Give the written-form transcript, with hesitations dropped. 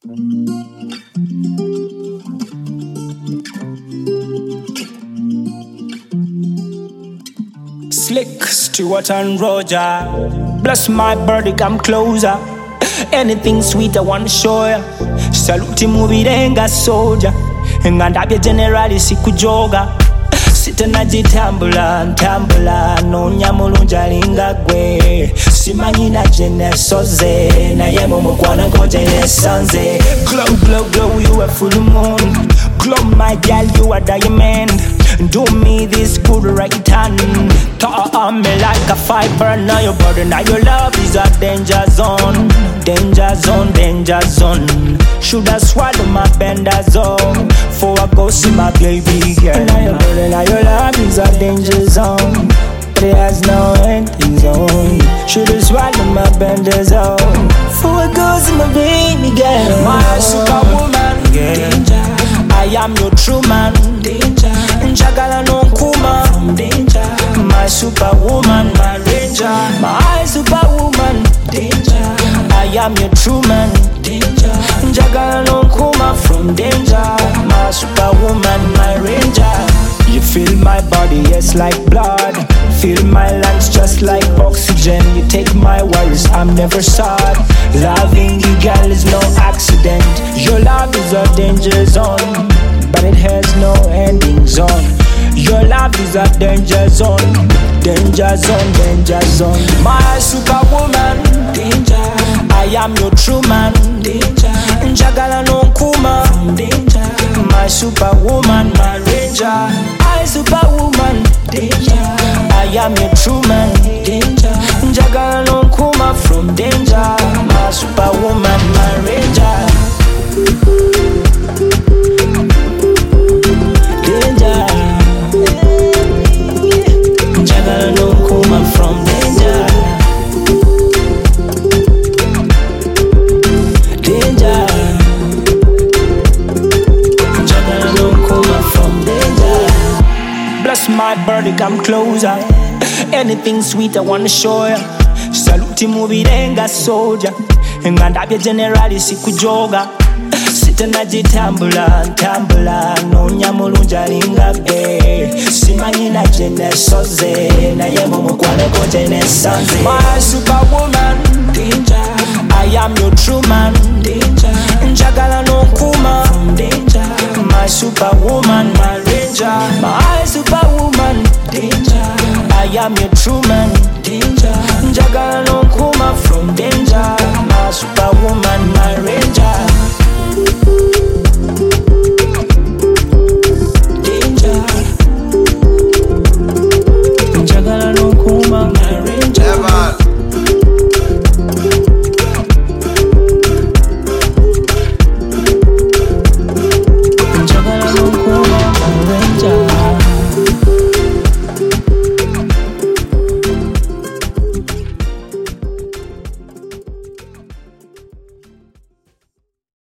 Slick, Stewart and Roger. Bless my birdie, come closer. Anything sweet I wanna show ya. Saluti mubirenga soldier. Ngandabye generali sikujoga. Sitena jitambula, ntambula. Nonya mulungi alinga gwe. Simanyi na jene soze. Na ye mumukwana koje ne sanze. Glow, glow, glow, you a full moon. Glow my girl, you a diamond. Do me this good right hand. Talk on me like a fiber. Now your body, now your love is a danger zone. Danger zone, danger zone. Should I swallow my bendazole before I go see my baby girl? Now your body, now your love is a danger zone. There's no ending zone. Should I swallow my bendazole before I go see my baby girl? My superwoman, danger. I am your true man, danger. Njagala no kuma, from danger. My superwoman, my ranger. My superwoman, danger. I am your true man, danger. Njagala no kuma, from danger. My superwoman, my ranger. You feel my body, yes, like blood. Feel my lungs just like oxygen. You take my worries, I'm never sad. Loving you, girl, is no accident. Your love is a danger zone, but it has no ending zone. Your love is a danger zone. Danger zone, danger zone. My superwoman, danger. I am your true man, danger. Njagala no kuma, from danger. My superwoman, my ranger. My superwoman, danger. I am your true man, danger. Njagala no kuma, from danger. My superwoman, my ranger. Danger. Njagala no kuma, from danger. Danger. Njagala no kuma, from danger. Bless my birdie, come closer. Anything sweet I wanna show ya. Saluti mubirenga soldier. Ngandabye generali sikujoga. Sitena jitambula, ntambula. Nonya mulungi alinga gwe. Simanyi na jene soze. Na ye mumukwane koje ne sanze. My superwoman, danger. I am your true man, danger. Njagala no kuma, from danger. My superwoman, my ranger. My superwoman, danger. I am your true